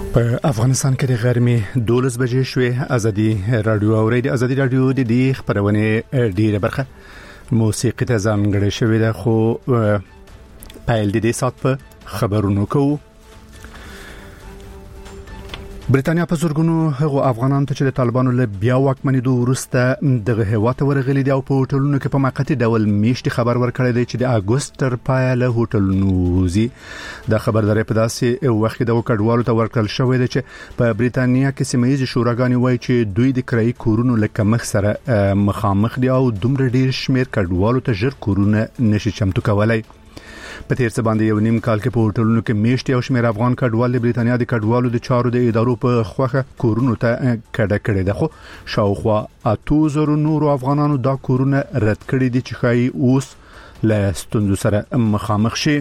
په افغانستان کې د غرمې 12 بجې شوې. ازادي رادیو اوریدي. ازادي رادیو د دې خبرونه ډیره برخه موسیقي ته ځانګړې شوې ده، خو پایل د دې سات په خبرونو کوو. برېټانیا په زورګونو هغه افغانان ته چې د طالبانو له بیا واکمنېدو وروسته دغه هیواد ورغلي دي او په هوټلونو کې په موقتی ډول میشتي خبر ورکړی دی چې د اگست تر پایه له هوټلونو وزي. دا خبرداري په داسې وخت کې د وکړوالو ته ورکړل شوې ده چې په برېټانیا کې سیمایي شوراګانې وایي چې دوی د کرایي کورونو لکه مخ سره مخامخ دي او دومره ډیر شمیر کډوالو ته ژر کورونه نشي چمتو کولای. په تیر څه باندې یو نیم کال کې په هوټلونو کې میشتي او شمیر افغان کډوال د برېټانیا د کډوالو د چارو د ادارو په خوخه کورونو ته کډه کړي ده، خو شاوخوا 8000 نور افغانانو دا کورونه رد کړي دي چې خای اوس له ستوندو سره مخامخ شي.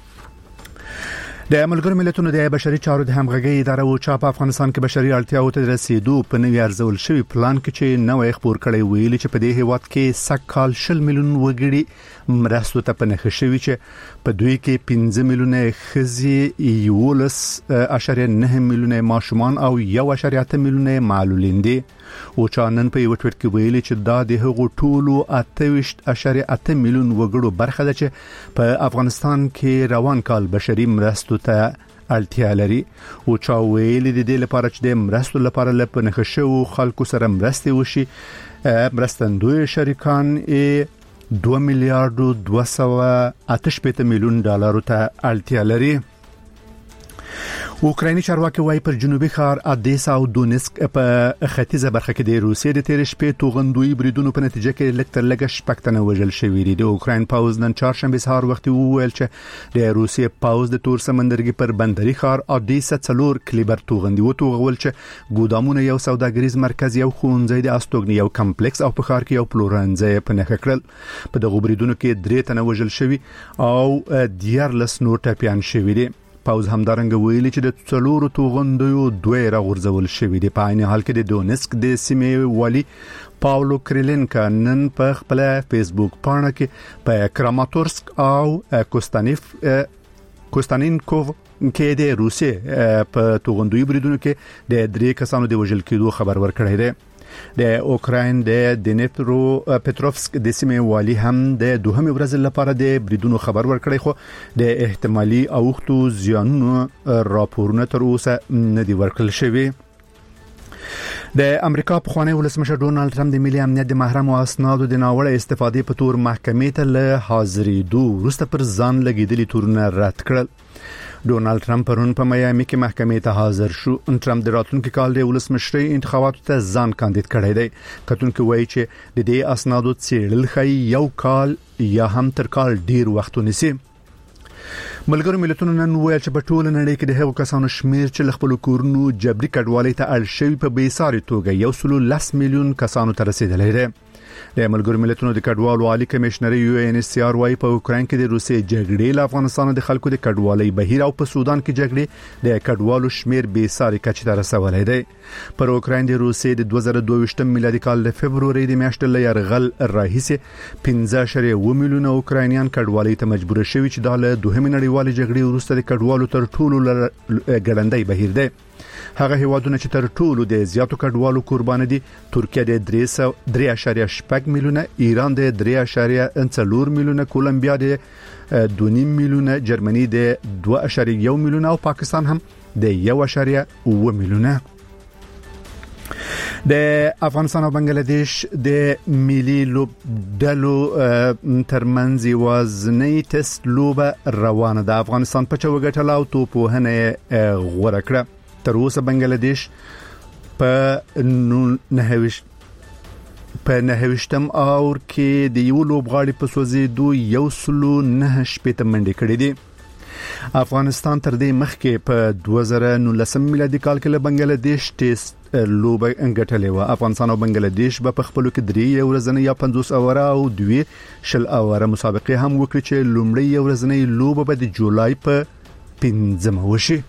د ملګرو ملتونو د بشري چارو د همغږي اداره او چاپ افغانستان کې بشري اړتیاو ته رسیدو په نوي ارزول شوی پلان کې چې نوې خبر کړي ویلي چې په دې هیواد کې سکهال 10 میلیون وګړي مرستو ته پنهخ شوی چې په دوی کې 15 میلیونه خزي 11.9 میلیونه ماشومان او 1.8 میلیونه معلولین دي. او چانن په یو ټویټ کې ویلي چې دا د هغو ټولو 28.8 میلیون وګړو برخه ده چې په افغانستان کې روان کال بشري مرستو ته اړتیا لري. او چا ویلي د دې لپاره چې د مرستو لپاره لپاره شو خلکو سره مرستې وشي، مرستندوی شریکان 2 میلیارډ 288 میلیون ډالر ته اړتیا لري. اوکرایني چارواکي وايي پر جنوبي ښار ادیسا او دونسک په ختیځه برخه کې د روسیې د تیر شپې توغندوی بریدونو په نتیجه کې لکتر لګش پکتنه وژل شوې دي. د اوکراین پاوز نن چهارشنبه سهار وخت وویل چې د روسیې پاوز د تور سمندرګي پر بندري ښار ادیسا څلور کلیبر توغندي وتوغول چې ګودامونه یو سوداګریز مرکز یو خونځای د استوګنی یو کمپلیکس او په ښار کې یو پلورنځای په نخ کړل. په دغه بریدونو کې 3 تنه وژل شوي او 14 نور ټپيان شوي دي. پاوز همدارنګ ویلي چې د څلورو توغندیو دوه راغورځول شوې دي. په عین حال کې د دونسک د سیمې والی پاولو کریلینکا نن په خپل فیسبوک پاڼه کې په کراماتورسک او کوستانینکوف کې د روسیې په توغندوی بریدونو کې د 3 کسانو د وژل کېدو خبر ورکړی دی. د اوکراین د دنیپرو پټروفسک د سیمې والی هم د دوهمې ورځې لپاره د بریدونو خبر ورکړی، خو د احتمالي اوختو زیانونو راپورونه تر اوسه نه دي ورکړل شوی. د امریکا پخوانی ولسمشر ډونالد ټرمپ د ملي امنیت د محرم او اسنادو د ناوړه استفادې په تور محکمې ته له حاضرېدو وروسته پر ځان لګیدلي تورونه رد کړل. ډونالد ټرمپ پرون په میامي کې محکمې ته حاضر شو. ټرمپ د راتلونکي کال د ولسمشرۍ انتخاباتو ته ځان کاندید کړی دی. کتونکو وایي چې د دې اسنادو څېړل خي یو کال یا هم تر کال ډیر وخت ونیسي. ملګرو ملتونو نن ویل چې په ټول نړۍ کې د هغو کسانو شمیر چې خپل کورونو جبري کډوالۍ ته اړ شوي په بیساري توګه 1.10 میلیون کسانو ته رسیدلی دی. د ملګرو ملتونو د کډوالو عالی کمشنر UNHCR وايي په اوکراین کې د روسیې جګړې له افغانستان د خلکو د کډوالۍ بهیر او په سودان کې جګړې د کډوالو شمیر بیساري کچې ته رسولای دی. پر اوکراین د روسیې د 2022 میلادي کال د فبرवरी د میاشتې له یرغل راهیسې 15.1 میلیون اوکراینیان کډوالۍ ته مجبور شوي چې د دوهمې نړیوالې جګړې وروسته د کډوالو تر ټولو ګړندی بهیر دی. هغه هیوادونه چې تر ټولو د زیاتو کډوالو قربان دي ترکیه د 3.8 میلیونه، ایران د 3.4 میلیونه، کولمبیا د 2.5 میلیونه، جرمني د 2.1 میلیونه او پاکستان هم د 1.7 میلیونه. د افغانستان او بنگلاديش د ملي لوبډلو ترمنځ وزنی ټیسټ لوبه روانه ده. افغانستان په چوغټل او توپوهنه غوړه کړه. تر اوسه بنگلاديش په 9 اور کې د یو لوبغاړي په سوځېدو 109 منډې کړې دي. افغانستان تر دې مخکې په 2019 میلادي کال کې له بنگلاديش ټیسټ لوبه انګټلې و. افغانستان او بنگلاديش په خپلو کې 3 ورځنۍ یا 50 اوره او 2 شل اوره مسابقه هم وکړي چې لومړی ورځنۍ لوبه به د جولای په 15 وشي.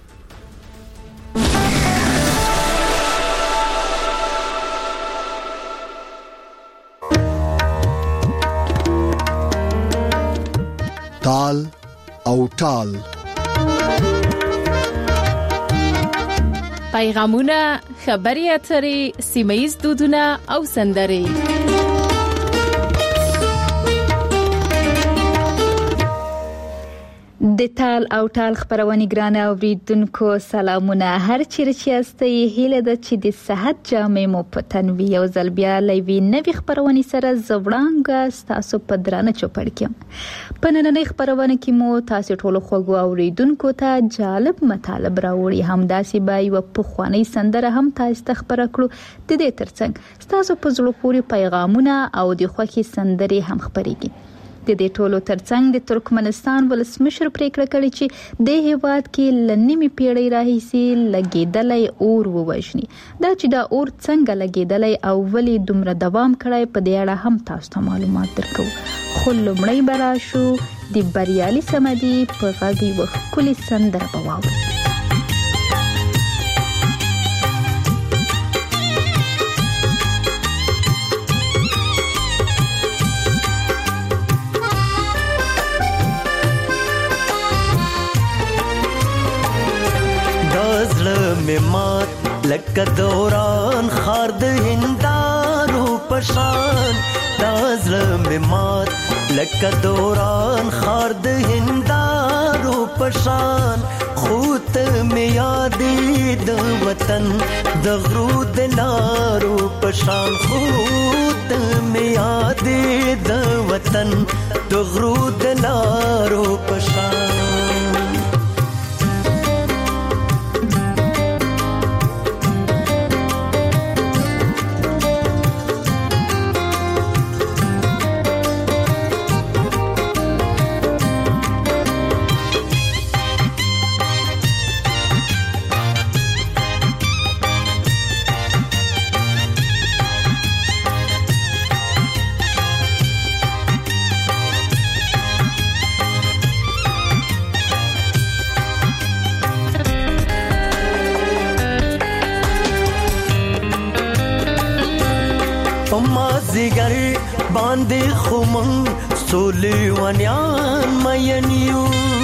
تال او ټال پیغامونه، خبري اترې، سیمه‌یز دودونه او سندرې. د تال او ټال خبرونه ګرانه اوریدونکو سلامونه. هر چیرې چې یاستئ هیله ده چې د صحت جامې مو په تن وي. یو ځل بیا لوي نوې خبرونه سره زوړانګه تاسو په درانه چوپړ کې. په نننۍ خبرونه کې مو تاسو ټول خوږو اوریدونکو ته جالب مطالب راوړي. همداسې به یو پخوانی سندره هم تاسو ته خبره کړو. د دې ترڅنګ تاسو په زړه پورې پیغامونه او د خوښي سندرې هم خبرېږي. د دې ټولو ترڅنګ د ترکمنستان ولسمشر پریکړه کړې چې د هیواد کې لنیمه پیړۍ راهیسي لګیدلای اور ووجني. دا چې دا اور څنګه لګیدلای او ولې دومره دوام کړای په دې اړه هم تاسو ته معلومات درکو. خو لومړی براشو د بریالي سمدي په غږی وکولي سندره بواو. مات لکه دوران خار د هندارو پشان. دازله مات لکه دوران خار د هندارو پشان. خوت می یادې د وطن د غرو د لارو پشان. خوت می یادې د وطن د غرو د لارو پشان. مازیګر باندې خمن سولې ونیان مینیو.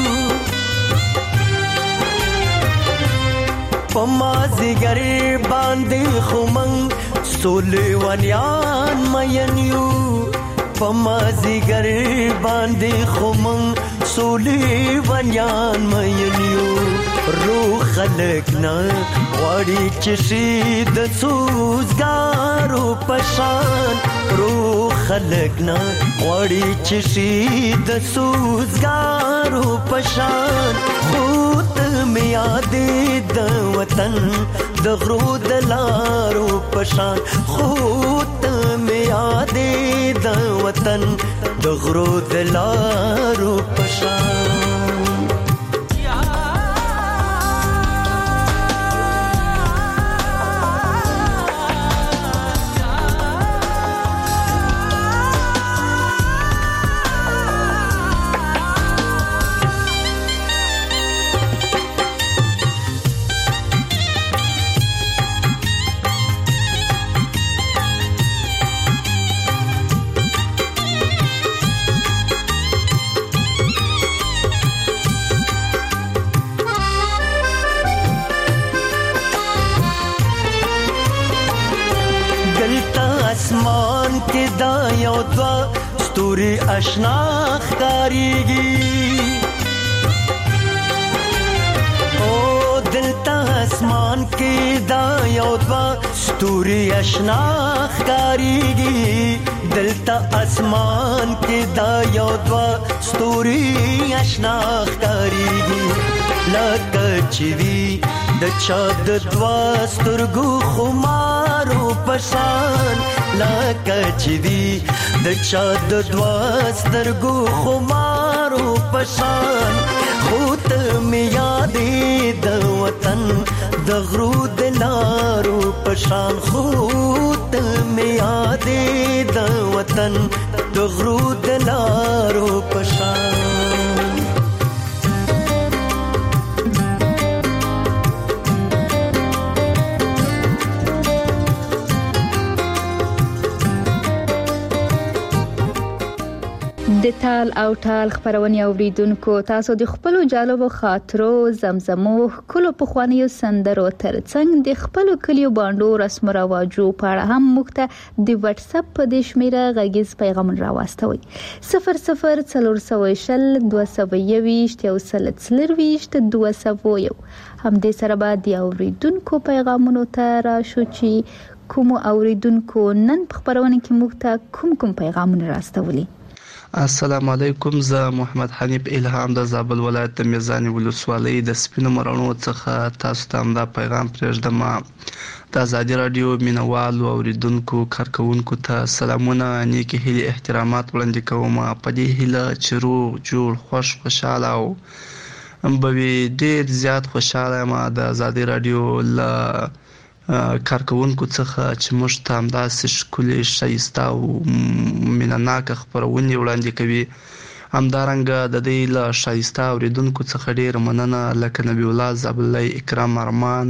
په مازیګر باندې خمن سولې ونیان مینیو. په مازیګر باندې خمن سولې ونیان مینیو. روح خلق نه غواړي چې شي د سوزګارو پشان. روح خلق نه غواړي چې شي د سوزګارو پشان. خود می یادې د وطن د غرو د لارو پشان. خود می یادې د وطن د غرو د لارو پشان. اسمان کې دا یو دوا ستوري آشنا ښکاریږي. او دلته اسمان کې دا یو دوا ستوري آشنا ښکاریږي. دلته اسمان کې دا یو دوا ستوري آشنا ښکاریږي. لکه چې وی د چا د دوا سترګو خمارو پشان. لکه چې وی د چا د دوا سترګو خمارو پشان. خود می یادې د وطن د غرو د لارو پشان. خود می یادې د وطن د غرو د لارو پشان. د تال او ټال خبرونه اوریدونکو تاسو د خپل جالبو خاطرو زمزمو کلو په خوانیو سندرو ترڅنګ د خپل کلیو باندې رسم رواجو په اړه هم مخته د واتس اپ په د شمیره غږیز پیغام راوستوي 0040 222 هم دې سره به د اوریدونکو پیغامونو ته راشو چې کوم اوریدونکو نن په خبرونه کې مخته کوم پیغامونه راستولي. السلام علیکم، زه محمد حنیف الهام د زابل ولایت د میزانی ولسوالۍ د سپینو مرانو څخه تاسو ته دا پیغام پرېږدم. د ازادي رادیو مینوالو اوریدونکو کارکونکو ته سلامونه، نیکی هیلې احترامات وړاندې کوم. په دې هیله چې روغ جوړ خوشاله او به ډیر زیات خوشاله یم د ازادي رادیو له کارکونکو څخه چې موږ ته همداسې ښکلې ښایسته او مینهناکه خپرونې وړاندې کوي. همدارنګه د دې له ښایسته اوریدونکو څخه ډیره مننه، لکه نبی الله زابلی، اکرام ارمان،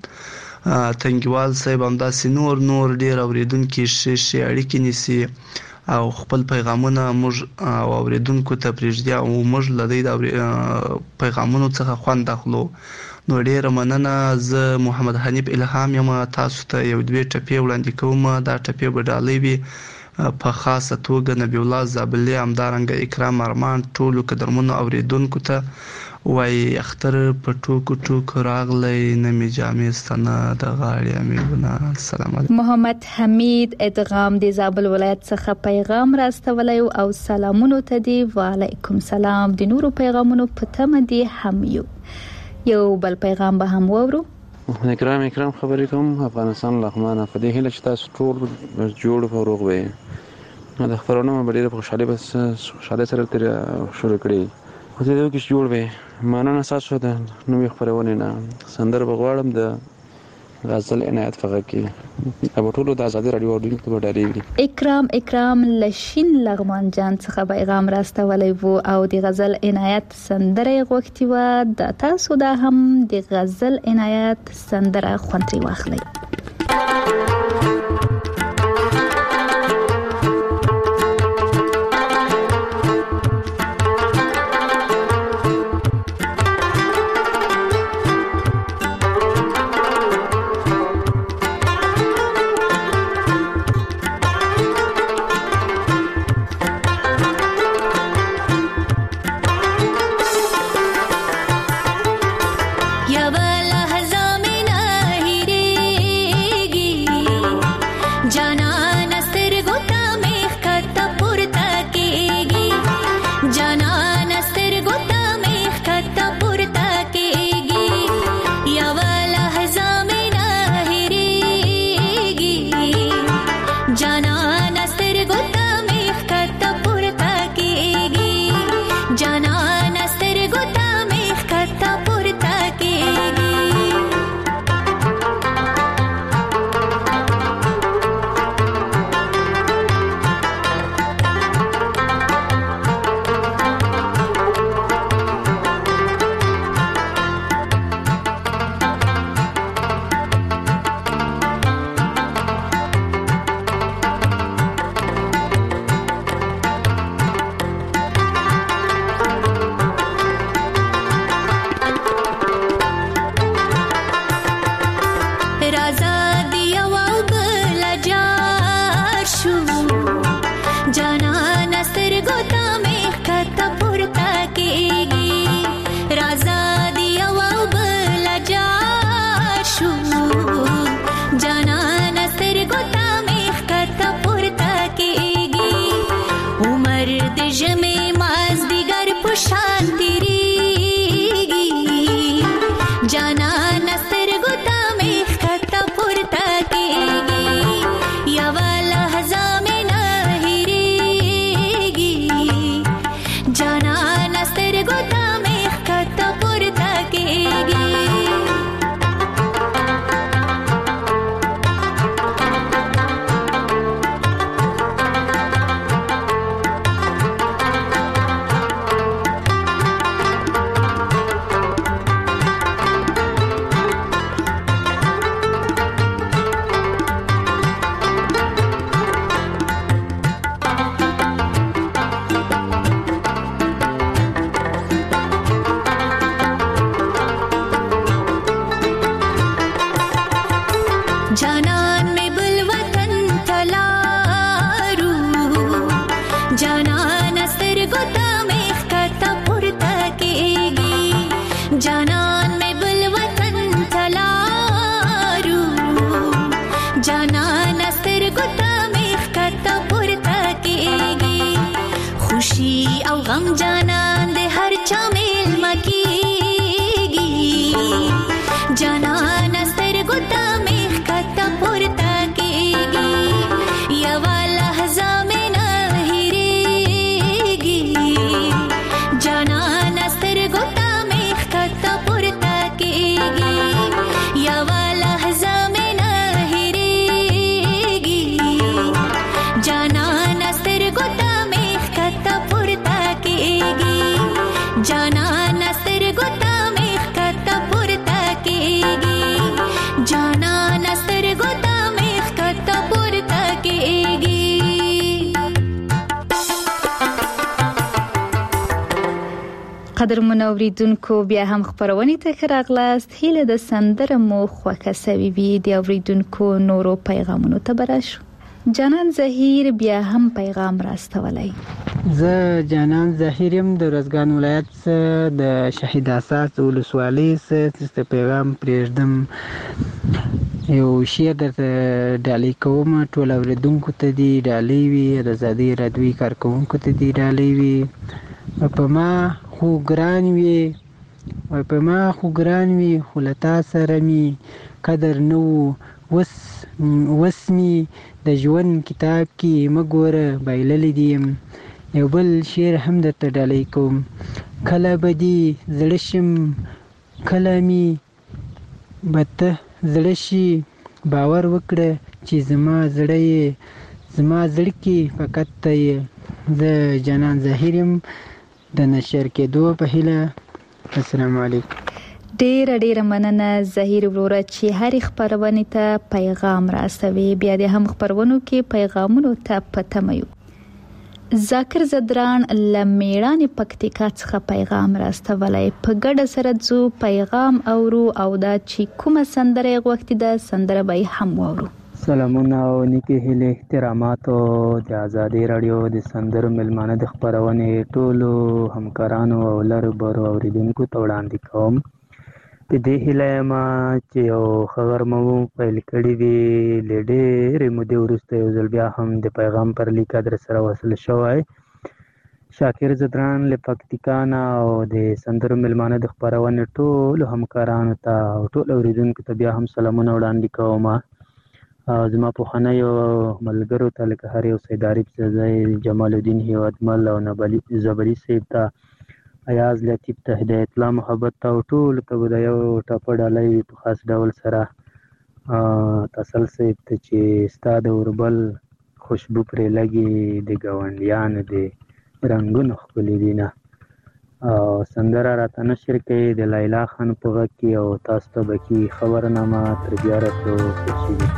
تنګیوال صاحب، همداسې نور ډیر اوریدونکي ښې اړیکې نیسي او خپل پیغامونه موږ اوریدونکو ته پرېږدي او موږ له دې پیغامونو څخه خوند اخلو. نو ډیره مننه. زه محمد حنیف الهام یم، تاسو ته یو دوه ټپې وړاندې کوم. دا ټپې به ډالۍ وي په خاصه توګه نبی الله زابلی، همدارنګه اکرام ارمان، ټولو قدرمنو اوریدونکو ته وای اختر په ټوکو راغلی نه می جامې ستنه د غاړې میونه. السلام علیکم. محمد حمید ادغام د زابل ولایت څخه پیغام راستولی او سلامونو ته دی. وعلیکم سلام. د نورو پیغامونو په تمه دی هم یو بل پیغام به هم وورو. اکرام خبرې کوم. افغانستان لغمانه په دې هیله چې تاسو ټول جوړ او روغ وئ. د خبرونو ډیره خوشاله سره تر شروع کړی. خو دې یو کې جوړ وئ. مننه تاسو ته. نو خبرونه نه سندر بغواړم د غزل عنایت فقط کې ابو ټولو د ازادي رادیو اورډینګ په ډالۍ. اکرام لشین لغمان جان څخه پیغام راستولی وو او د غزل عنایت سندره غوښتي و. د تاسو دا هم د غزل عنایت سندره خوندري واخلئ. جانان میں بل وطن تلارو جانان سترګو ته مخ کته پورته کېږي جانان میں بل وطن تلارو جانان سترګو ته مخ کته پورته کېږي خوشي او غم جانان د هر چا میل مکیږي جانان سترګو ته مخ کته پورته کېږي یو لحظه مې نه هېرېږي جانان سترګو ته مخ کته پورته کېږي یو لحظه مې نه هېرېږي جانان سترګو ته مخ کته پورته کېږي جانان سترګو ته مخ کته پورته کېږي جانان سترګو ته مخ کته پورته کېږي. قدرمن اوریدونکو بیا هم خبرونه ته راغلاست هیله د سندره مو خوښه سوي وي د اوریدونکو نورو پیغامونو ته براشو. جانان زهیر بیا هم پیغام راستولای. زه جانان زهیرم د رزګان ولایت د شهید اساس ولسوالۍ څخه پیغام پرېږدم. یو شعر درته ډالۍ کوم ټول اوریدونکو ته دی ډالۍ وي د آزادۍ رادیوي کارکوونکو ته دی ډالۍ وي. په ما خو ګران وي خو له تا سره مې قدر نه و اوس مې د ژوند کتاب کې مه ګوره بایللی دي یم. یو بل شعر هم درته ډالۍ کوم. کله به دې زړه شم کله مې به ته زړه شي باور وکړه چې زما زړه کې فقط ته یې. زه جانان زهیر یم د نشر کېدو په هیله. السلام علیکم. ډیره مننه زهیر وروره چې هر خبرونه ته پیغام راستوي. بیا د هم خبرونو کې پیغامونو ته پتمایو. ذاکر زدران لمیړان پکتیکا څخه پیغام راستولای. په ګډه سره ځو پیغام اورو او دا چې کومه سندره غوښتي ده سندره به هم وورو. سلامونه او نیکی هیله احترامات او د آزادۍ رادیو د سندرو ملمانه د خبرونې ټولو همکارانو او لر بر اوریدونکو ته وړاندې کوم. په دې هیله ما چې یو خبر مو پیل کړی وي له ډېرې مودې وروسته یو ځل بیا هم د پیغام پر لیک در سره وصل شوی. شاکر زدران له پکتیکا نه او د سندرو ملمانه د خبرونې ټولو همکارانو ته او ټول اوریدونکو ته بیا هم سلامونه وړاندې کوم. زما پخوانیو ملګرو ته لکه هر یو سید عارف زئی جمال الدین هیوادمل او زبری صاحب ته ایاز لطیف ته هدایت الله محبت ته او ټولو ته به د یو ټاپه ډالۍ په خاص ډول سره تسل صاحب ته چې ستا د اوربل خوشبو پرې لګي د ګاونډیانو د رنګونو ښکلي دي نه. سندره راته نشر کوي د لیلا خان په غږ کې او تاسو ته به کې خبرنامه تر بیا راتلو خوشي وي.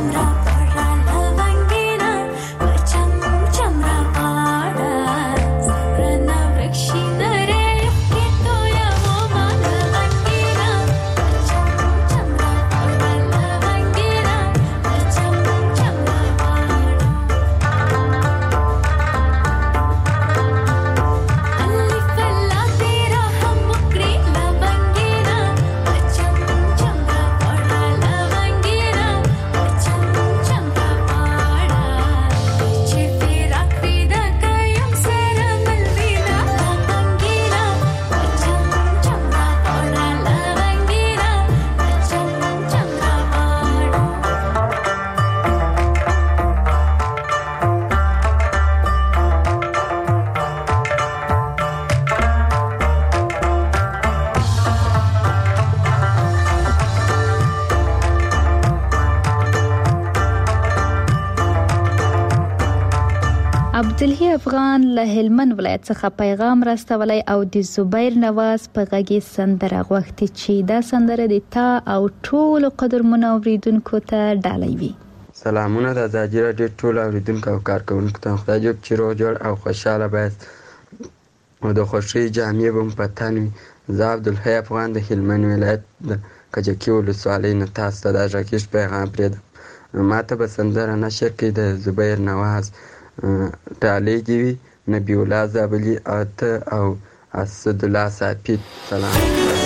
عبدالهی افغان له هلمند ولایت څخه پیغام راستولی او د زبیر نواز په غږی سندره غوښتي چې دا سندره د تا او ټولو قدرمنو اوریدونکو ته ډالۍ وي. سلامونه د ازادي راډیو ټولو اوریدونکو او کارکونکو ته. خدای دې چې روغ جوړ او خوشاله باید او د خوښۍ جامې به مو په تن وي. زه عبدالهی افغان د هلمند ولایت د کجکي ولسوالۍ نه تاسو ته دا غږیز پیغام پرېږدم. ما ته به سندره نشر کړي د زبیر نواز ډالۍ دې وي نبی الله زابلي او اسدالله صافي. سلام.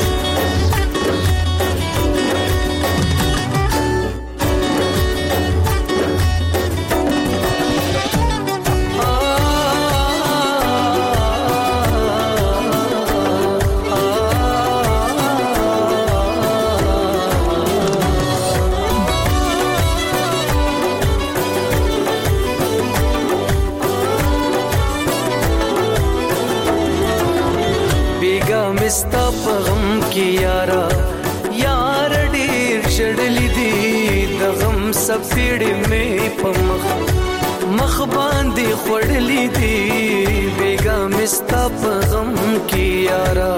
ستا په غم کې یارا یار ډېر شړلې دي د غم سپېړې مې په مخ باندې خوړلې دي بیګا مې ستا په غم کې یارا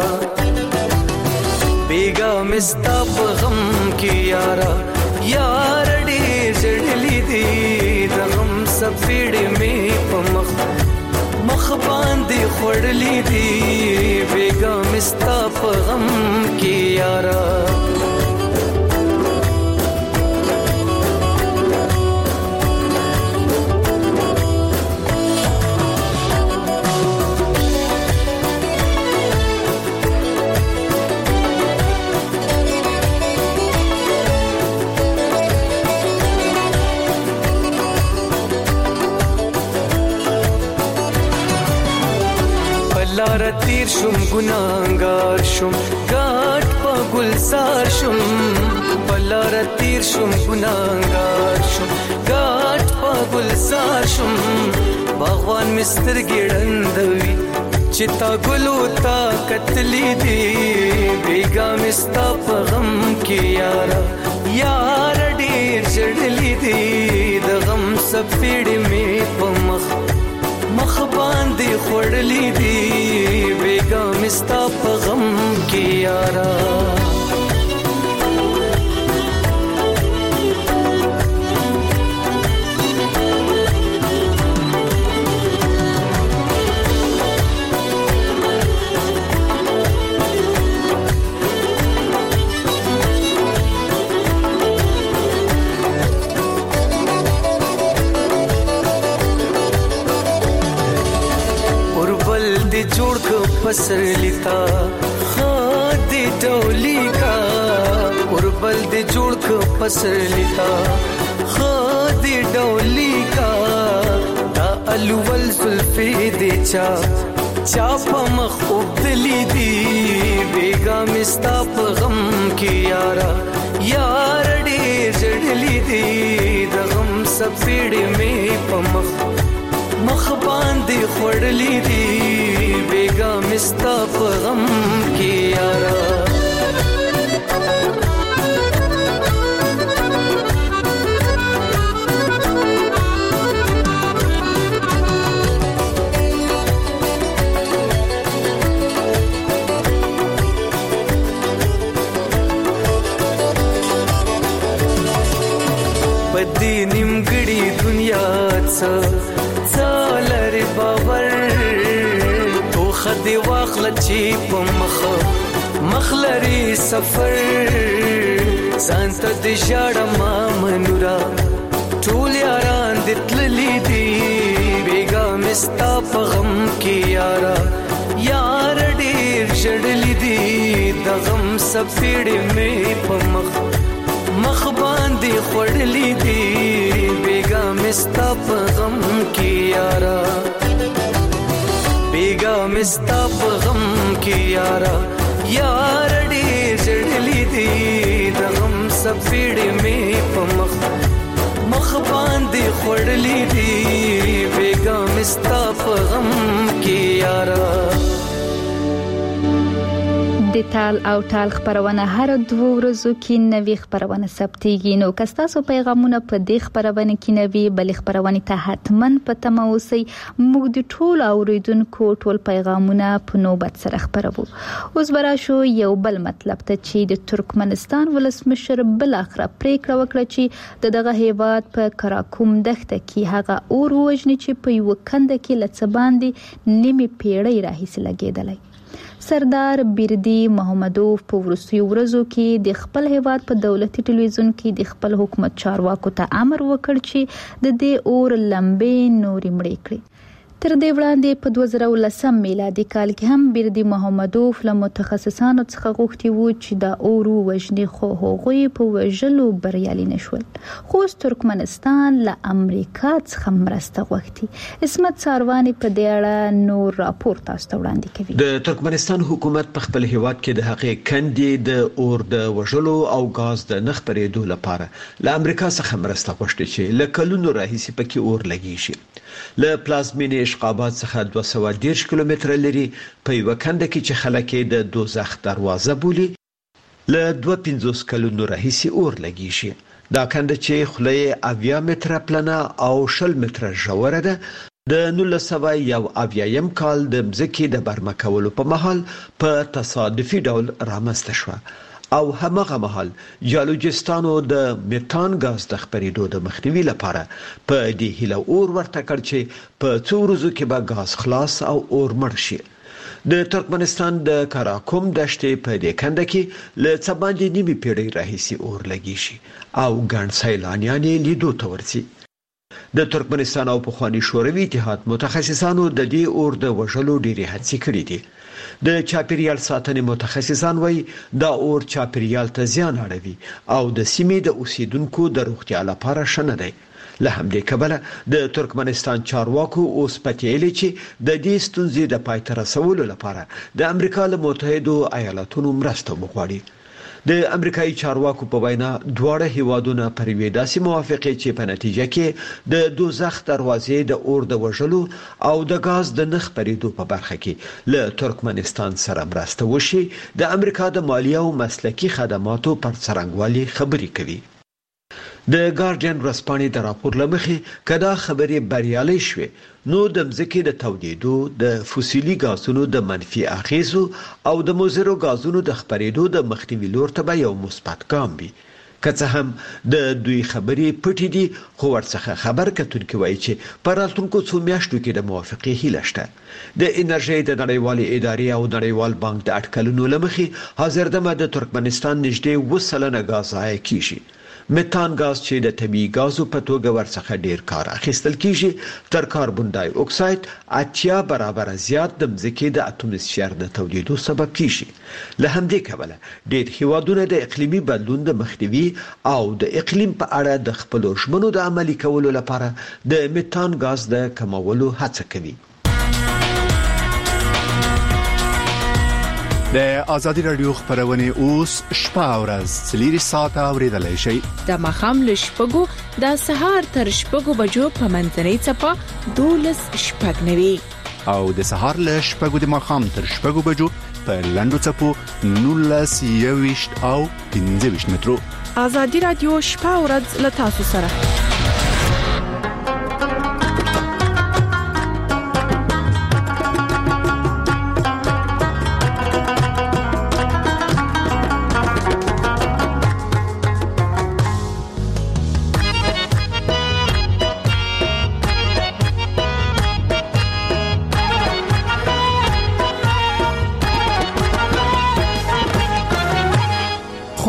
بیګا مې ستا په غم کې یارا یار ډېر شړلې دي د غم سپېړې مې په مخ باندې خوړلې دي بیګا مې ستا په غم کې یارا لار تیر شم ګناهګار شم ګاټ په ګلزار شم بلار تیر شم ګناهګار شم ګاټ په ګلزار شم باغوان مستر ګړندوي چې تا ګلو تا کتلې دي بیګا مستا په غم کې یارا یار ډېر جړلې دي د غم سپېړې مې په مخ باندې خوړلې دي بیګا مستا په غم کې یارا جوړ کو پسر لیتا خادي ډولي کا اوربل دې جوړ کو پسر لیتا خادي ډولي کا دا الول زلفي دې چا په مخ وبدلې دي بیګا مستا په غم کې یارا یار ډېر جړلې دي د غم سپېړې مې په مخ باندې خوړلې دي بیګا مستا په غم کې یارا پدې نیمګړي دنیا څلر باور تو خدي واخل چې په مخ لري سفر سانت د شړم منورا ټول یاران د تللی دی بیګا مستا په غم کې یار ډېر شړلی دی د غم سپېړې مې په مخ باندې خړلی دی بیګا مستا په غم کې بیګا مستا په غم کې یار ډېر شړلی دی د غم سپېړې مې په مخ باندې خړلی دی بیګا مستا په غم کې د تال او ټال خبرونه هر 2 ورځو کې نوې خبرونه ثبتېږي. نو که تاسو پیغامونه په دې خبرونه کې نوې بل خبرونه ته حتماً پته مو اوسئ. موږ د ټول اوریدونکو ټول پیغامونه په نوبت سره خبرو. اوس براشو یو بل مطلب ته چې د ترکمنستان ولسمشر بل اخره پریکړه وکړه چې دغه هیواد په کراکوم دښته کې هغه اور وژني چې په یو کنده کې لڅباندې نیمه پیړۍ راهیسې لګیدلای. سردار بیردی محمدوف په وروستیو ورځو کې د خپل هیواد په دولتي ټلویزیون کې د خپل حکومت چارواکو ته امر وکړ چې د دې اور لمبې نورې مړې کړي. تر دې وړاندې په 2010 میلادي کال کې هم بیردی محمدوف له متخصصانو څخه غوښتي وو چې دا اور وژني، خو هغوی په وژلو بریالي نشول. خو ترکمنستان له امریکا څخه مرسته غوښتي. اسمت ساروانی په دې اړه نور راپور تاسو ته وړاندې کوي. د ترکمنستان حکومت په خپل هیواد کې د هغې کندې د اور د وژلو او غاز د نه خپرېدو لپاره له امریکا څخه مرسته غوښتي چې له کلونو راهیسې پکې اور لګی شي. له پلازمینې اشقابات څخه 210 کیلومتره لري په یو کنده کې چې خلک د دوزخ دروازه بولي له 250 کلونو راهیسې اور لګی شي. دا کنده چې خله 80 متره پلنه او 60 متره ژوره ده د 1901 کال د مځکې د برمه کولو په مهال په تصادفي ډول رامنځته شوه او همغه مهال جیولوجستانو د میتان غاز د خپرېدو د مخنیوي لپاره په دې هیله اور ورته کړ چې په څو ورځو کې به غاز خلاص او اور مړ شي. د ترکمنستان د کراکوم دشتې په دې کنده کې له څه باندې نیمه پیړۍ راهیسې اور لګی شي او ګڼ سیلانیان یې لیدو ته ورځي. د ترکمنستان او پخوانی شوروي اتحاد متخصصانو د دې اور د وژلو ډېرې هڅې کړې دي. د چاپیریال ساتنې متخصصان وایي دا اور چاپیریال ته زیان اړوي او د سیمې د اوسیدونکو د روغتیا لپاره ښه نه دی. له همدې کبله د ترکمنستان چارواکو اوس پتیلي چې د دې ستونزې د پای ته رسولو لپاره د امریکا له متحدو ایالاتونو مرسته وغواړي. د امریکایي چارواکو په وینا دواړه هیوادونه پر وې داسې موافقه چې په نتیجه کې د دوزخ دروازې د اور د وژلو او د غاز د نخ پریدو په برخه کې له ترکمنستان سره مرسته وشي. د امریکا د مالیه او مسلکی خدماتو پر څرنګوالي خبري کوي. د ګارډین ورځپاڼې د راپور لمخې کدا خبرې بریالي شوه نو د مځکې د تودېدو د فوسیلي غازونو د منفي اغیزو او د مضرو غازونو د خپرېدو د مخنیوي لور ته یو مثبت ګام وي. که څه هم د دوی خبرې پټې دي خو ورڅخه خبر کتونکي وایي چې په راتلونکو څو میاشتو کې د موافقې هیله شته. د انرژۍ د نړیوالې ادارې او نړیوال بانک د اټکلونو لمخې حاضر دمه د ترکمنستان نږدې 2% غاز ضایع کیږي. میتان غاز چې د طبیعي غازو په توګه ورڅخه ډیر کار اخیستل کیږي تر کاربن ډای اکساید 80 برابر زیات د مځکې د اتموسفیر د تودېدو سبب کیږي. له همدې کبله ډیر هیوادونه د اقلیمي بدلون د مخنیوي او د اقلیم په اړه د خپل ژمنو د عملي کولو لپاره د میتان غاز د کمولو هڅه کوي. د ازادي رادیو خبرونه اوس شپه ورځ 3 ساعته اوریدلای شئ. د مخام ل شپږو د سهار تر شپږو بجو په منځنۍ چپه 12 شپږ نوي او د سهار ل شپږو د مخام تر شپږو بجو په لندو چپو 19 او 15 مترو. ازادي رادیو شپه ورځ ل تاسو سره.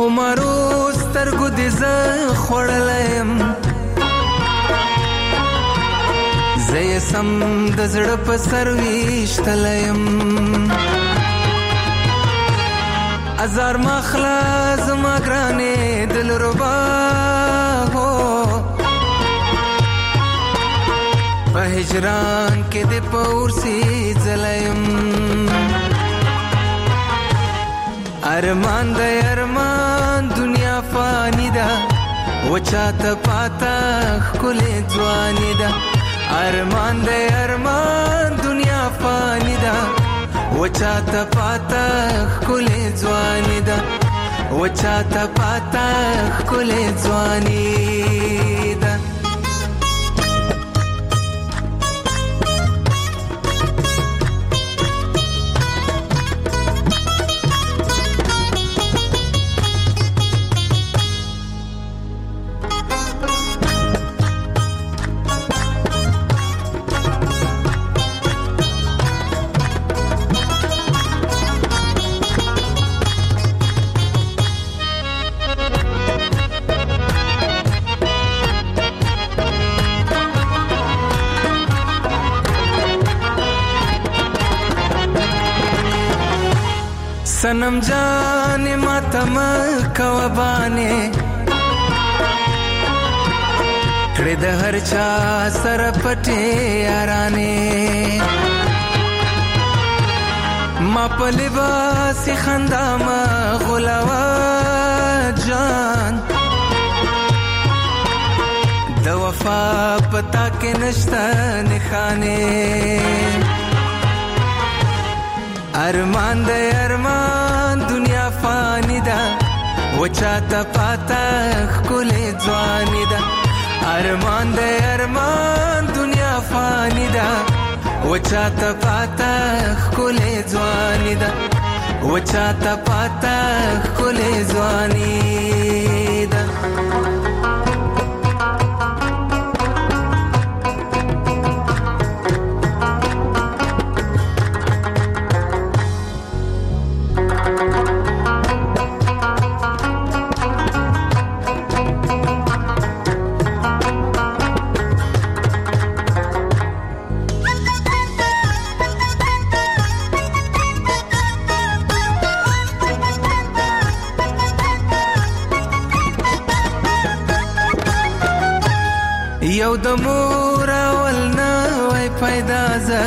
خمارو سترګو دې زه خوړلیم زه یې سم د زړه په سر ویشتلیم ازار مخلا زما ګرانې دلربا هو په هجران کې دې پورسي ځلیم ارمان د ارمان دنیا فانی ده وچاته پاتا ښکلې ځواني ده ارمان د ارمان دنیا فانی ده وچاته پاتا ښکلې ځواني ده وچاته پاتا ښکلې ځواني ده सनम जाने मातम कवबाने कड़े द हर चा सर पटे याराने मा पलिबासी खंदा मा गुलावा जान द वफा पता के नश्ता निखाने ارمان د ارمان دنیا فانی ده وچاته پاتا ښکلې ځواني ده ارمان د ارمان دنیا فانی ده وچاته پاتا ښکلې ځواني ده وچاته پاتا ښکلې ځواني ده یو د مور اول نه وای پیدا زه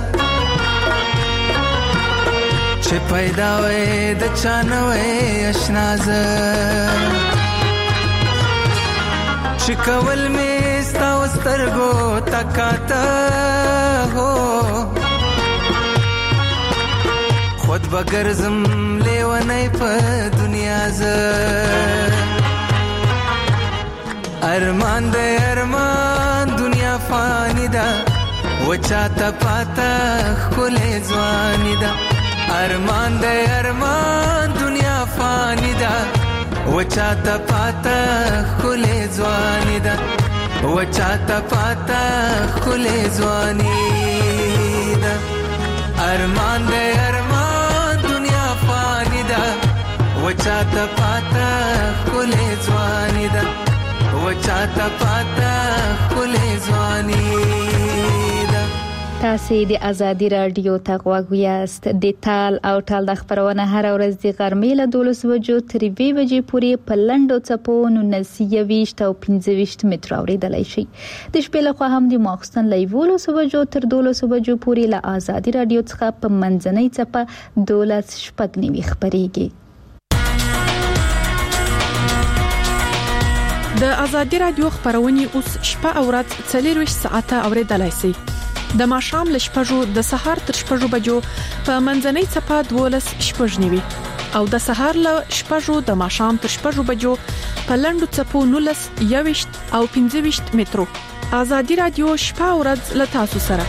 چې پیدا وای د چا نه وای اشنا زه چې کول مې ستا سترګو تکاته هو خود بګرځم لیونی په دنیا زه ارمان د ارمان دنیا فانی ده وچاته پاتا ښکلې ځواني ده ارمان د ارمان دنیا فانی ده وچاته پاتا ښکلې ځواني ده وچاته پاتا ښکلې ځواني ده ارمان د ارمان دنیا فانی ده وچاته پاتا ښکلې ځواني ده وچاته پاتا ښکلې ځواني ده تاسې د ازادي رادیو ته غوږ یاست د تال او ټال د خبرونه هر ورځ د غرمې له 12 بجو تر 2 بجې پورې په لنډو څپو 19 او 25 متر اوریدلای شي د شپې له خوا هم د ماخستن له 11 بجو تر 12 بجو پورې له ازادي رادیو څخه په منځنۍ څپه 12 شپږ خبريږي د ازادي رادیو خبرونه اوس شپه او ورځ 24 ساعته اوریدلای شي د ماښام ل شپږو د سهار تر شپږو بجو په منځنۍ څپه 12 شپږ او د سهار ل شپږو د ماښام تر شپږو بجو په لنډو څپو 19 او 25 مترو ازادي رادیو شپه او ورځ ل تاسو سره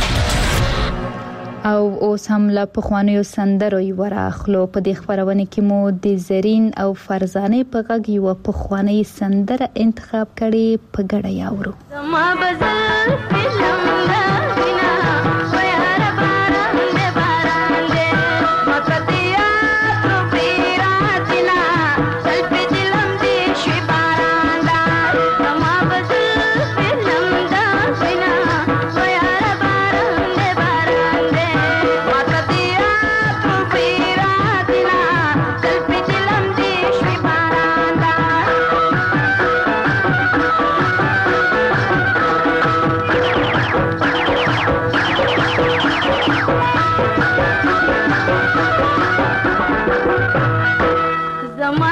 او اوس هم لا پخوانیو سندرو یو راخلو په دې خبرونه کې مو د زرین او فرزانه په غږ یو پخوانی سندره انتخاب کړي په ګډه یاورو زما بزل فلم لا بنا ويار باران دې باران دې مکتیا تو پیراتنا چل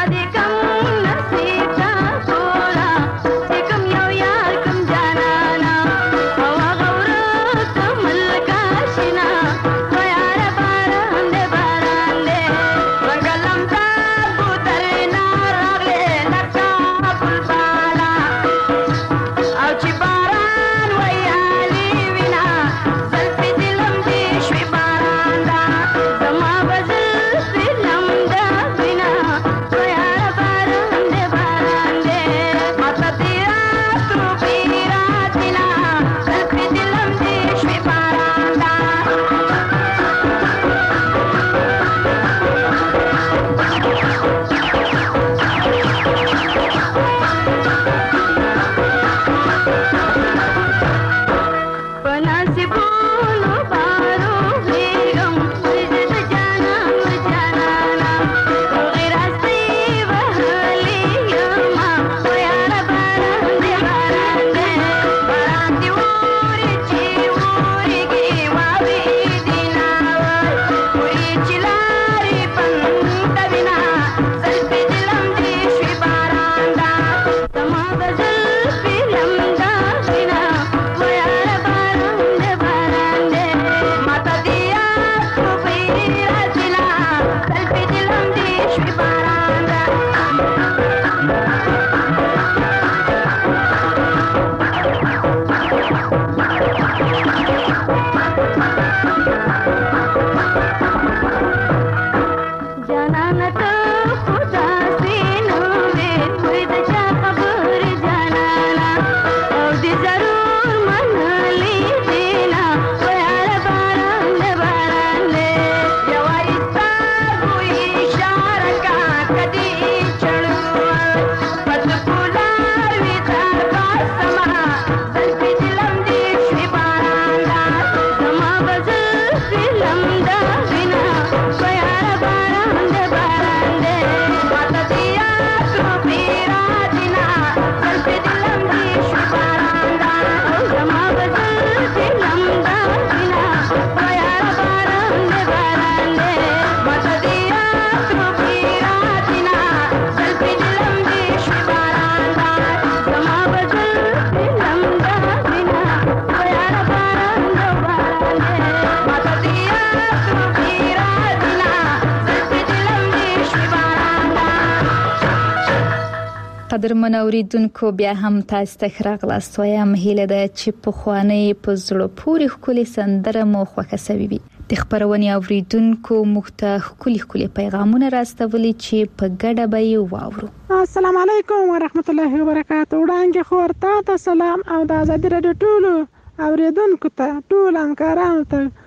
قدرمن اوریدونکو بیا هم تاسو ته راغلاست وایم هیله ده چې په خوانی په زړه پورې خولي سندره مو خوښه سوي وي د خبرونې اوریدونکو مختخ کلی پیغامونه راستولي چې په ګډه به یې واورو. السلام علیکم ورحمت الله وبرکاته. وړاندې خو ورته سلام او د آزادي رادیو ټولو اوریدونکو ته ټول همکارانو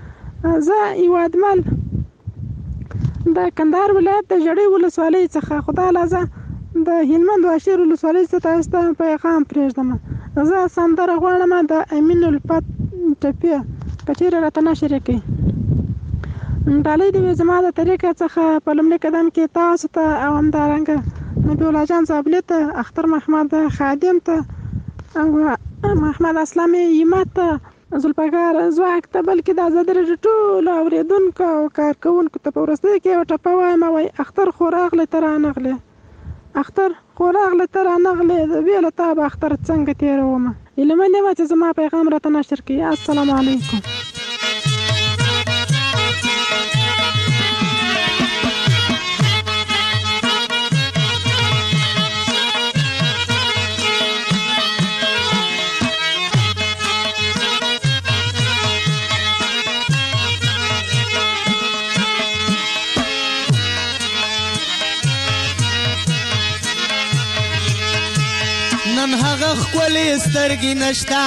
ته زه یوادمل د کندهار ولایت د جړې ولسوالۍ څخه خدای لازم د هلمند واشیر ولسوالۍ څخه تاسو ته پیغام پرېږدم. زه سندره غواړم د امین الفت ټپه کچېره راته نشر کړي. ډالۍ دی زما د طریقې څخه په لومړي قدم کې تاسو ته او همدارنګه نبی الله جان زابلی ته، اختر محمد خادم ته او محمد اسلامي یمت ته، زلفګار زواک ته، بلکې د آزادي رادیو ټولو اوریدونکو او کارکوونکو ته په وروستۍ کې یو ټپه وایم وایي اختر خو راغلی ته رانغلی، اختر خو راغلی ته رانغلی، بې له تا به اختر څنګه تېرومه. هیله من یم چې زما پیغام راته نشر کړي. السلام علیکم. نن هغه خپلې سترګې نشته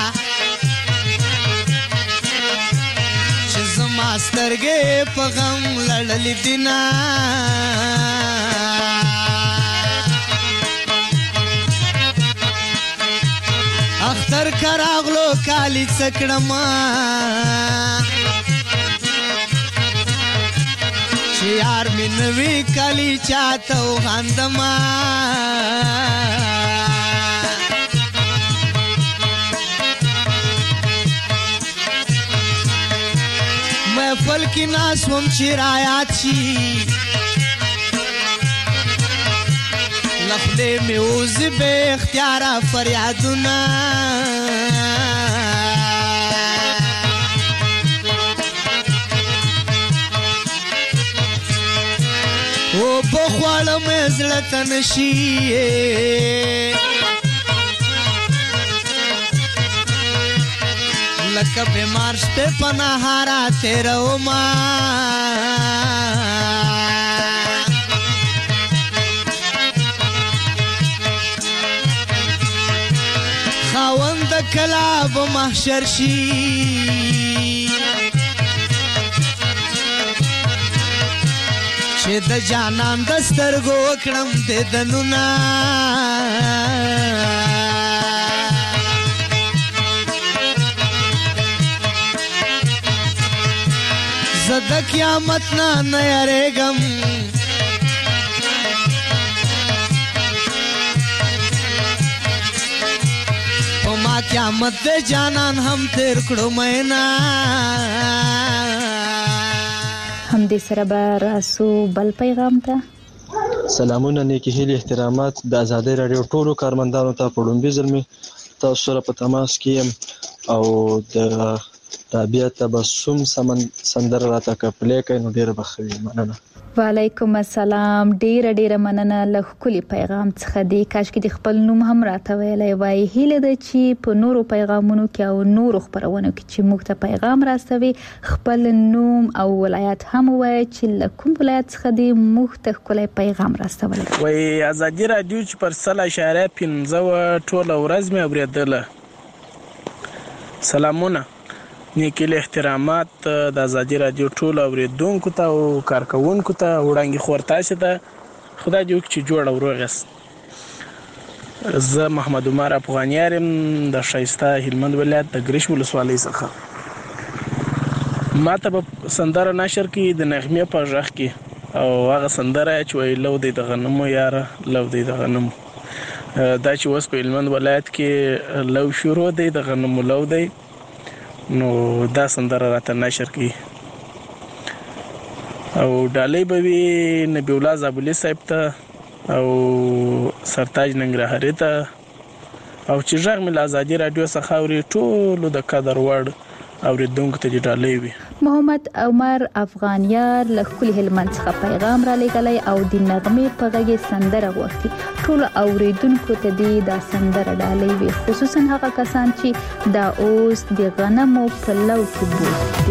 چې زما سترګې په غم لړلې دي نه، اختر که راغلو کالي څه کړمه چې یار مې نه وي کالي چاته وخاندمه. محفل کی ناس وم چې رایات شي لخلې مې وزي به اختیار فریادونه او بخواړه مې زړه ته نشي لکه بیمار شپه په نهارا تیروما خاوند کلا به محشر شي چې د جانان د سترګو وکړم د دنونه زه د قیامت نه یریږم په ما قیامت د جانان هم تیر کړو مینا هم دې سره به راسو بل پیغام ته سلامونه نیکی هیلې احترامات د آزادۍ رادیو ټولو کارمندانو ته په لومړي ځل مې تاسو سره په تماس کې یم او د رابعه تبسم سندره راته کپلې کوي نو ډیره بخوي مننه وعلیکم السلام ډیره مننه له خولي پیغام څخه دی کاش کې د خپل نوم هم راته ویلای وای هیله ده چې په نورو پیغامونو کې او نورو خبرونو کې چې موږ ته پیغام راستوي خپل نوم او ولایت هم وای چې له کوم ولایت څخه دی موږ ته خپل پیغام راستوي وای ازادي رادیو چې پر 0.15 ټول ورځ مې اوریدله سلامونه نیکی له احترامات د ازادي رادیو ټول اوریدونکو ته او کارکونکو ته وړاندې خورتاسه ته خدای دې وکړي جوړ او روغس زه محمد عمر افغانیارم د شایسته هلمند ولایت د ګریش ولسوالۍ څخه ماته په سندره نشر کې د نغمه په ژغ کې او هغه سندره چې وی لو د غنمو یار لو د غنمو دا چې اوس په هلمند ولایت کې لو شروع دی د غنمو لو دی نو دا سندره راته نشر کی او ډالۍ به وی نبی الله زابلی صاحب ته او سرتاج ننګرهاري ته او چې ژغ مل ازادي رادیو څخه اوري ټول د قدر وړ اوریدونکو ته ډالۍ وی محمد عمر افغانیار له خپل هلمند څخه پیغام را لګلای او د نغمه په غږی سندره غوښتي ټول اوریدونکو ته دا سندره ډالۍ وی خصوصا هغه کسان چې دا اوس د غنمو په لو کې بوخت دي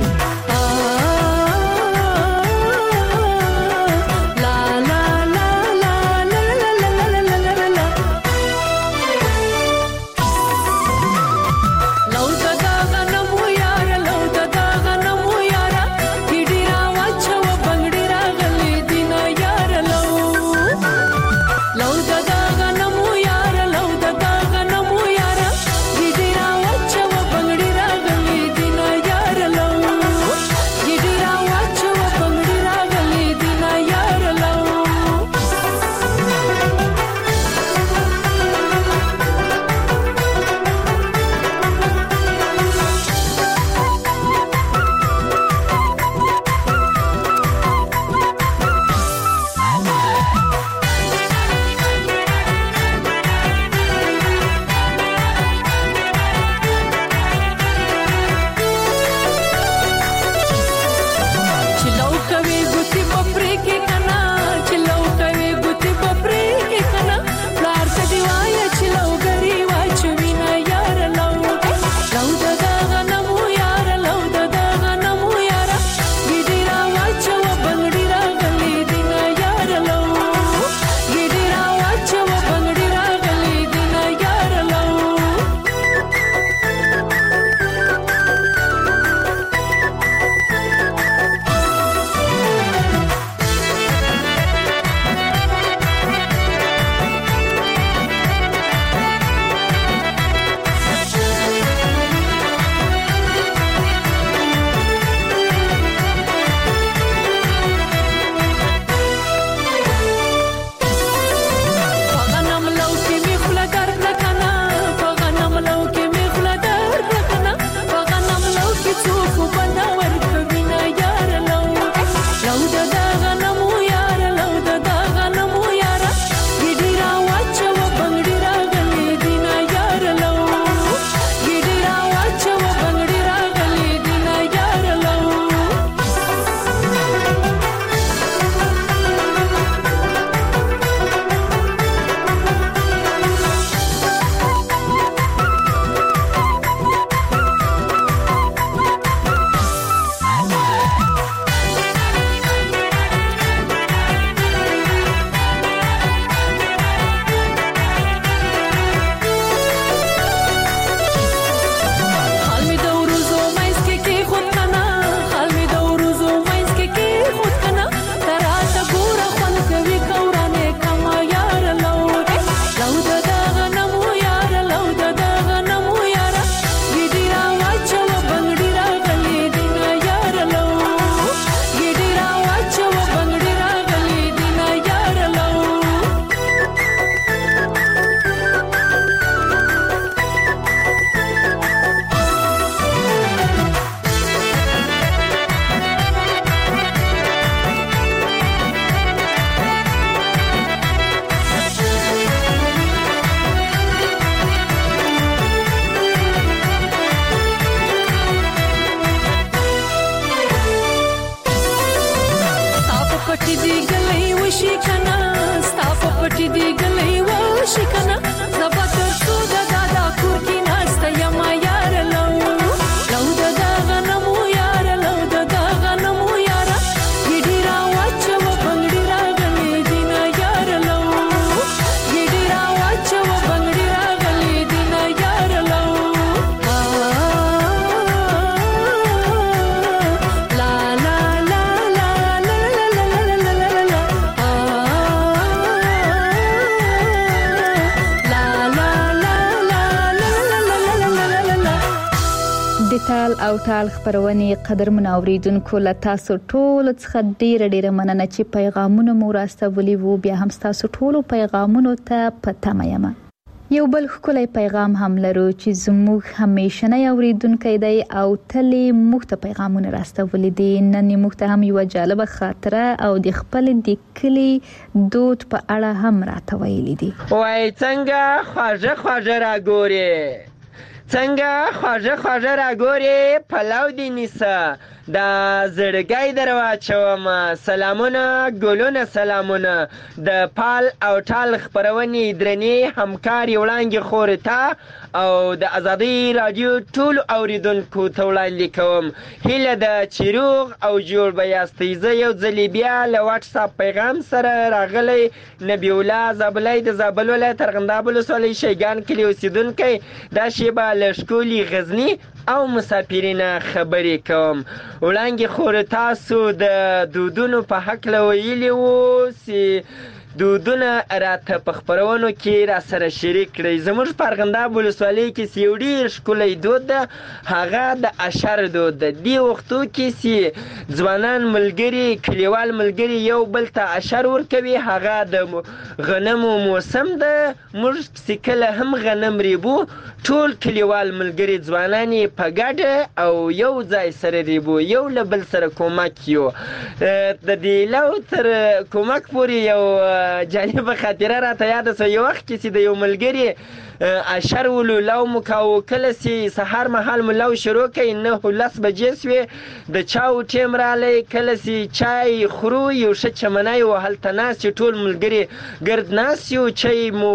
ټال او ټال خبرونه قدرمن اوریدونکو له تاسو ټول څخه ډیره مننه چې پیغامونه مو راستولي وو. بیا هم تاسو ټول پیغامونو ته پته یم. یو بل خولي پیغام هم لرو چې زموږ همیشنه اوریدونکو دی او تلې موږ ته پیغامونه راستولي دي. نن موږ ته هم یو جالب خاطره او د خپل د کلی دود په اړه هم راټولې دي. وای څنګه خواجه را ګوري، څنګه خواجه را ګوري، پلاو دی نیسه دا زړګی درواچوم. سلامونه ګلونه سلامونه د پال او ټال خبرونې درنې همکار وړاندې خورته او د ازادي رادیو ټول اوریدونکو ته وړاندې کوم. هیله د چیروغ او جوړ بیاستي. زه یو ځلې بیا له واتس اپ پیغام سره راغلی. نبی الله زابلای د زابل ولایت ارغنداب ولسوالۍ شیګان کلی اوسیدونکی. دا شیبه له شکولي غزنی او مسافرینه خبرې کوم. وړاندې خور تاسو د دودونو په حق ویلي وو چې دودونه راته په خبرونو کې را سره شریک کړئ. زموږ په ارغنداب ولسوالۍ کې یو ډېر ښکلی دود ده، هغه د اشر دود ده. دې وختو کې چې ځوانان ملګري کلیوال ملګري یو بل ته اشر ورکوي، هغه د غنمو موسم ده. موږ چې کله هم غنم ریبو ټول کلیوال ملګري ځوانان په ګډه او یو ځای سره ریبو، یو له بل سره کومک یو. د دې لو تر کومک پورې یو جالبه خاطره راته یاده سوه. یو وخت کې چې د یو ملګري اشر ولو لو مو کاوه، کله چې سهار مهال مو لو شروع کړئ 9-10 بجې سوې، د چاو ټیم رالی. کله چې چای خورو یو ښه چمنی و هلته ناست یو ټول ملګري ګرد ناست یو، چای مو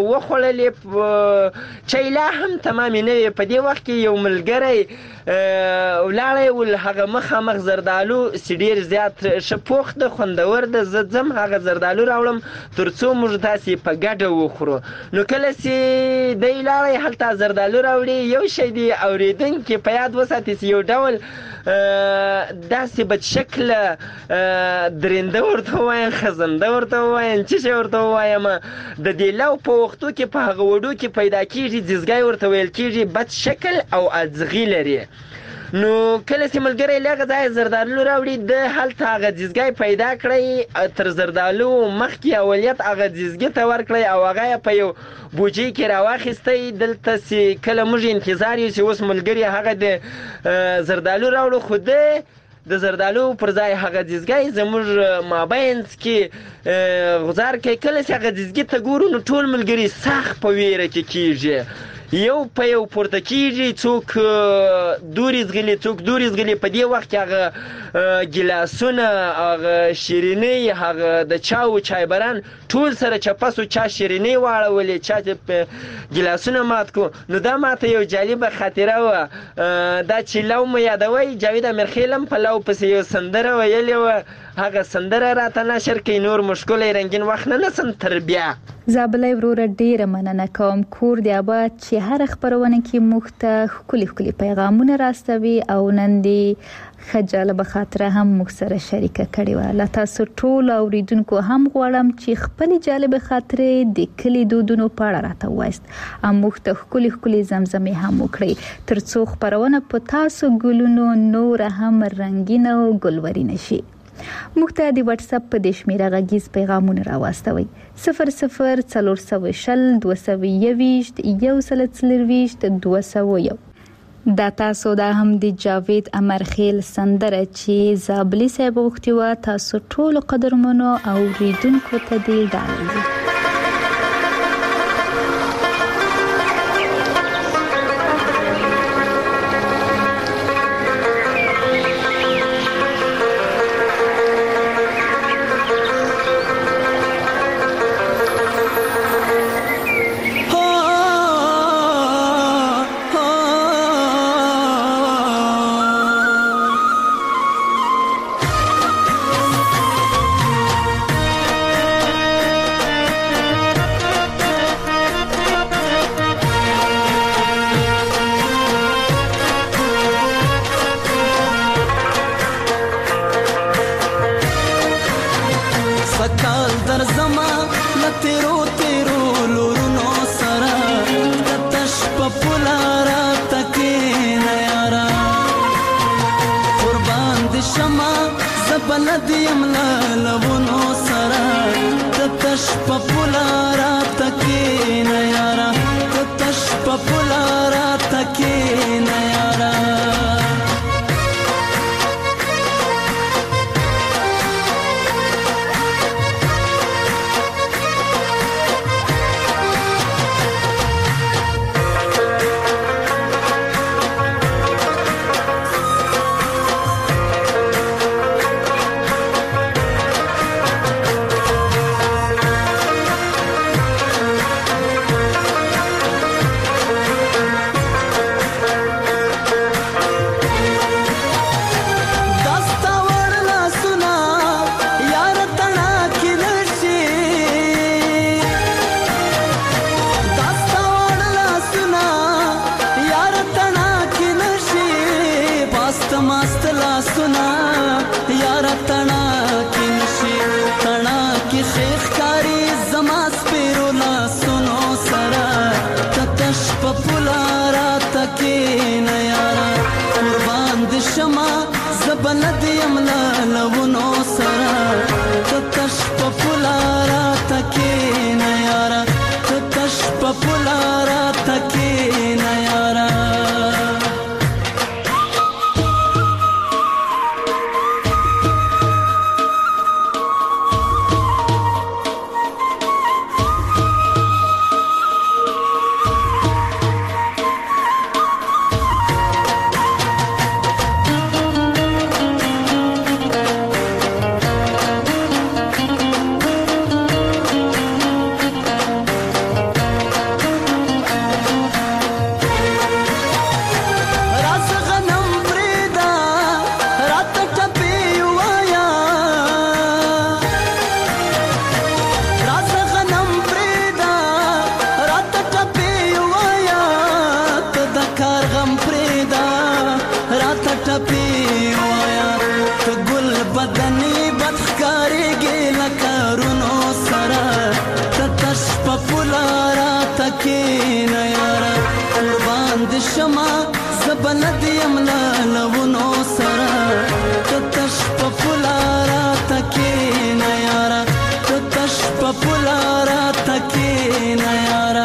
وخوړلې، چای لا هم تمامې نه وې. په دې وخت کې یو ملګری ولاړی ول، هغه مخامخ زردالو چې ډېر زیات ښه پوخ ده خوندور ده. زه ځم هغه زردالو راوړم تر څو موږ تاسې په ګډه وخورو. نو کله چې دی لاړی هلته زردالو راوړي، یو شی دی اورېدونکي په یاد وساتي چې یو ډول داسې بد شکله درنده ورته ووایم، خزنده ورته ووایم، څه شی ورته ووایم. د دې لو په وختو کې په هغه وډو کې پیدا کېږي، ځیزګی ورته ویل کېږي، بد شکل او اځغي لري. نو کله چې ملګری لږه ځای زردالو راوړي، د هلته هغه ځیزګی پیدا کړی، تر زردالو مخکې اولیت هغه ځیزګي ته ورکړی او هغه یې په یو بوجۍ کې راواخیستی. دلته چې کله موږ انتظار یو چې اوس ملګري هغه د زردالو راوړو، خو د زردالو پر ځای هغه ځیزګی زموږ مابینځ کې غزار کوي. کله چې هغه ځیزګي ته ګورو نو ټول ملګري سخت په ویره کې کېږي، یو په یو پورته کېږي، څوک دوري زغلي څوک دوري زغلي. په دې وخت کې هغه ګیلاسونه، هغه شیرینۍ، هغه د چاو چایبران ټول سره چپسو، چا شیرینۍ واړولې، چا ګیلاسونه مات کو. نو دا ماته یو جالبه خاطره وه. دا چې لو مو یادوي، جاوید امیرخیل هم په لو پسې یو سندره ویلې وه، هغه سندره راته نشر کوي. نور مشکلی رنګین وخت نه نسم تر بیا. زابلای وروره ډیره مننه کوم. کور دی آباد چې هر خبرونه کې موږ ته ښکلي پیغامونه راستوي او نن دې ښه جالبه خاطره هم موږ سره شریکه کړې وه. له تاسو ټولو اوریدونکو هم غواړم چې خپلې جالبه خاطرې د کلي دودونو په اړه راته ووایاست او موږ ته ښکلي زمزمې هم وکړئ تر څو خبرونه په تاسو ګلونو نور هم رنګینه او ګلورینه شي. موږ ته د واتس اپ په دې شمیره غږیز پیغامونه راواستوئ 004020 221 201. دا تاسو دا هم د جاوید امرخیل سندره چې زابلی صاحب غوښتي وه، تاسو ټول قدرمنو اوریدونکو ته دې ډالۍ. کېنه یاره ته تش په پله راته کېنه یاره بلد یم لونو سره ته تش په پوله راته کېنه یاره ته تش په پوله راته کېنه یاره بلد یم لونو سره ته تش په پوله راته کېنه یاره ته تش په پوله راته کېنه یاره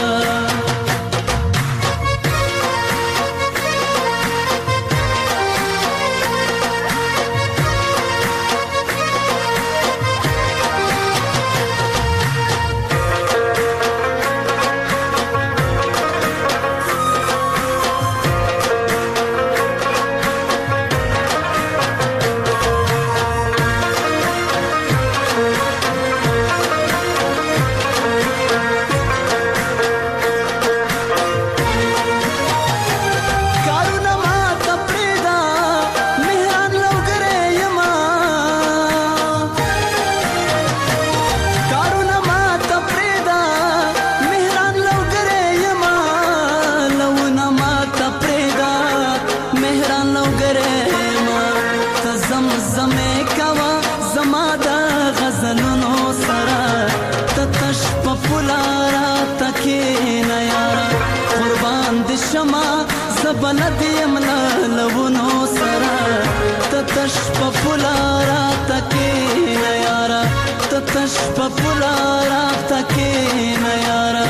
بلد یم لونو سره ته تش په پوله راته کېنه یاره ته تش په پوله راته کېنه یاره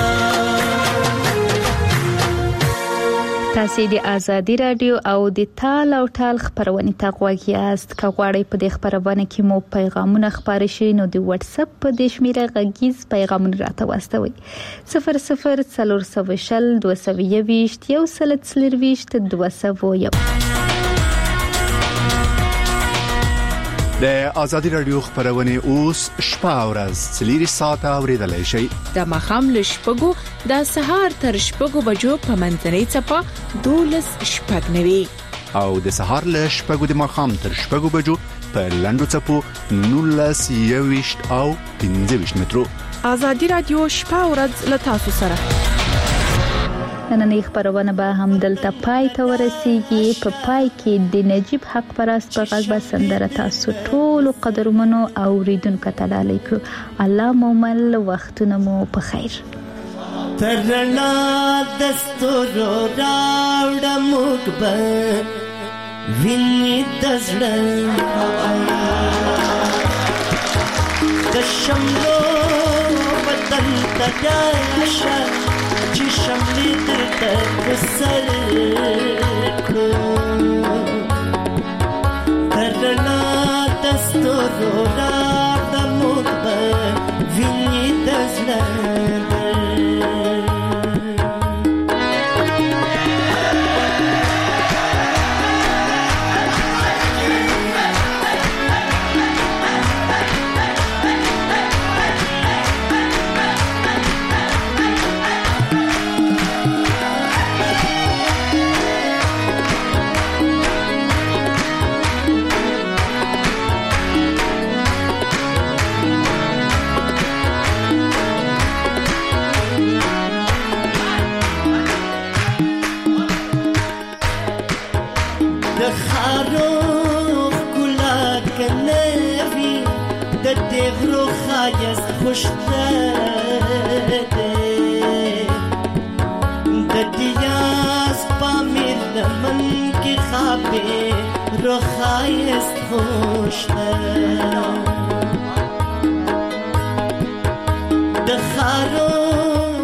تاسو د ازادي رادیو او د تال او ټال خبرونه ته غوږ یاست که غواړئ په دې خبرونه کې مو پیغامونه خبرې شي نو د واتس اپ په د شمیره غږیز پیغامونه راته واستوي 00402021 د ازادي رادیو خبرونه اوس شپه او ورځ 3 ساعته اوریدلای شئ د مخام له شپږو د سهار تر شپږو بجو په منځنۍ چپه 12:09 او د سهار له شپږو د مخام تر شپږو بجو په لندو چپو 19:20 او 15 مترو ازادي رادیو شپه او ورځ له تاسو سره نننۍ خبرونه به هم دلته پای ته ورسیږي په پای کې د نجیب حق پرست په غږ به سندره تاسو ټول قدرمنو اوریدونکو ته ډالۍ کړو الله مومل وختونه مو په خیر ترنا دستورو راوړ مقبل ویني دزړه د شملو دلته راشه چې شملې درته په سر کړو تر رڼا د ستورو راغله موږ به وینې د زړه خوشته د دیاز پامیر لمن کې خابه روخایست خوشته